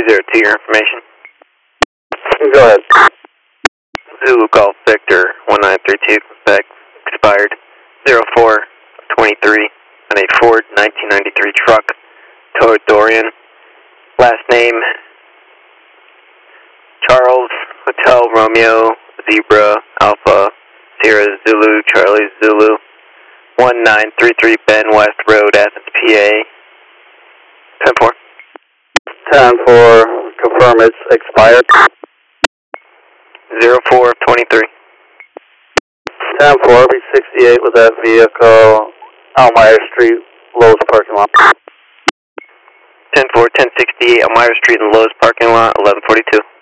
202, your information. Go ahead. Zulu Golf Victor 1932, expired 0423 on a Ford 1993 truck, Toyota Dorian. Last name, Charles Hotel Romeo Zebra Alpha Sierra Zulu Charlie Zulu 1933 Ben West Road, Athens, PA. 10-4. 10-4, confirm it's expired. 0423. 10-4, B68 with that vehicle, Elmira Street, Lowe's parking lot. 10-4, 1068 Elmira Street in Lowe's parking lot, 1142.